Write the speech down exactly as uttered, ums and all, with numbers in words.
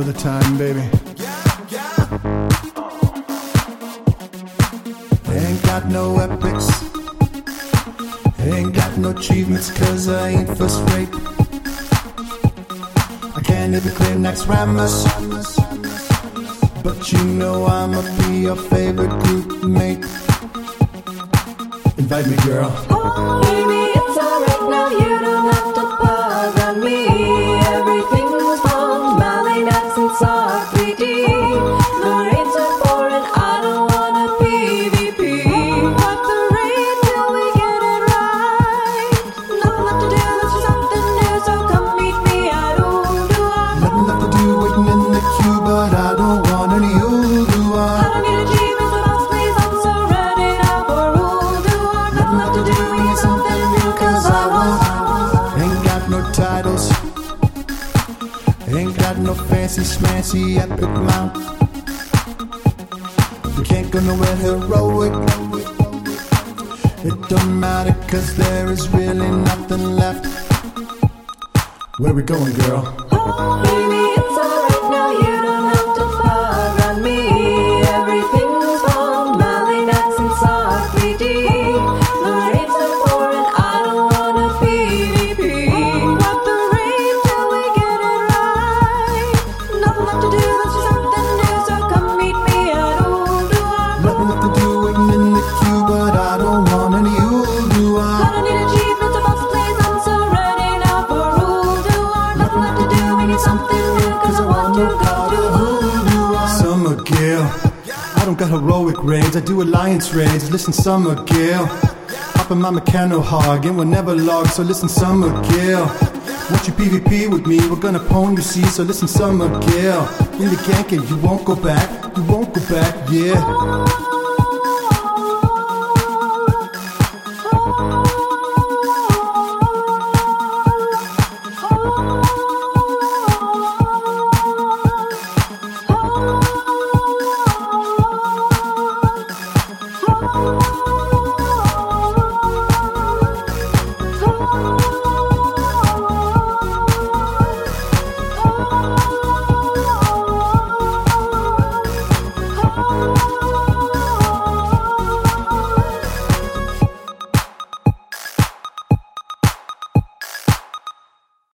Remember the time, baby. Ain't got no epics, ain't got no achievements, cause I ain't first rate. I can't even claim next Ramos, but you know I'ma be your favorite group mate. Invite me, girl. Oh, baby, it's alright now, you don't have to bother me. Everything was wrong, my late accents are three D. The rates are foreign, I don't wanna P V P. Cut the rate till we get it right. Nothing left to do, let's do something new, so come meet me at Oolua. Nothing left to do, waiting in the queue, but I don't want any Oolua. I don't need achievements, but boss, please, I'm so ready now for Oolua. Nothing left to do, we need something new, cause I want. Ain't got no titles, ain't got no fancy schmancy epic mount. We can't go nowhere heroic. It don't matter cause there is really nothing left. Where we going, girl? Oh, baby, it's alright now, you don't have to bother me. Everything was wrong, my late accents are three D. The rates are foreign, I don't wanna P V P. Cut the rate till we get it right. Nothing left to do, let's do something new, so come meet me at Oolua. Nothing left to do, waiting in the queue, but I don't want any Oolua. I don't need achievements, boss, please, I'm so ready now for Oolua. Nothing left to do, we need something new, cause I want to go to Oolua. Summer Gale, I don't got heroic raids, I do alliance raids. Listen, Summer Gale, hop in my Meccano hog and we'll never log. So listen, Summer Gale, once you P V P with me, we're gonna pwn you, see. So listen, Summer Gale, in the gank it, you won't go back, you won't go back, yeah.